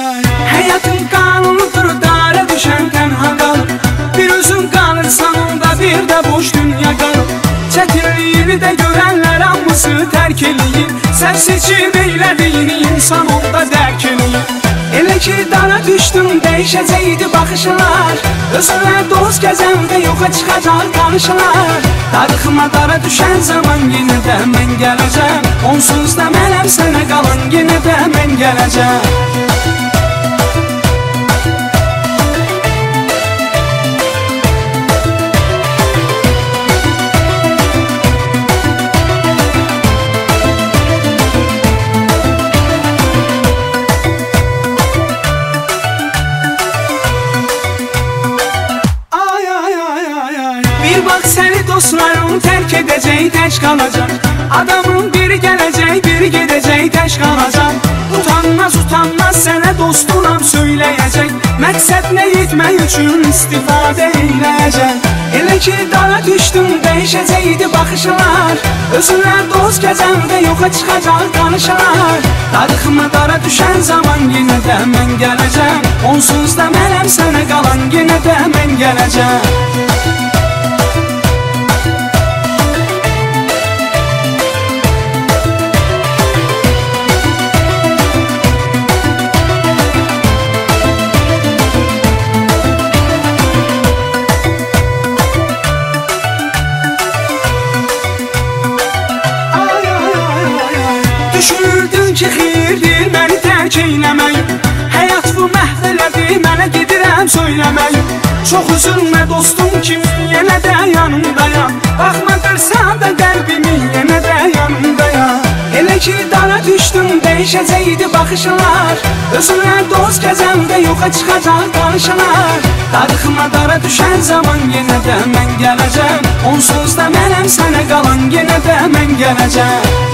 Həyatın qanunudur, dara düşən tənha qalır. Bir özün qalırsan, onda bir də boş dünya qalır. Çətinliyini də görənlər hamısı tərk eləyir. Sən seçim eylədiyin insan onda dərk eləyir. Elə ki dara düşdüm, dəyişəcəkdi baxışlar. Özünlə dost gəzəndə yoxa çıxacaq danışılar. Darıxma dara düşən zaman yenə də mən gələcəm. Onsuz da mənəm sənə qalan, yenə də mən gələcəm. Bir bax səni dostlarım tərk edəcək, tək qalacaq. Adamın biri gələcək, biri gedəcək, tək qalacaq. Utanmaz sənə dostunam söyləyəcək. Məqsədinə yetmək üçün istifadə eyləyəcək. Elə ki dara düşdüm, dəyişəcəkdi baxışlar. Özünlə dost gəzəndə yoxa çıxacaq danışılar. Darıxma dara düşən zaman yenə də mən gələcəm. Onsuz da mənəm sənə qalan, yenə də mən gələcəm. Düşünürdün ki xeyirdir məni tərk eyləməyim. Həyat bu məhv elədi, mənə gedirəm söyləməyim. Çox üzülmə dostum kimi, yenə də yanımdayam. Baxma qırsan da qəlbimi, yenə də yanımdayam. Elə ki dara düşdüm, dəyişəcəkdi baxışlar. Özünlə dost gəzəndə yoxa çıxacaq danışılar. Darıxma dara düşən zaman yenə də mən gələcəm. Onsuz da mənəm sənə qalan, yenə də mən gələcəm.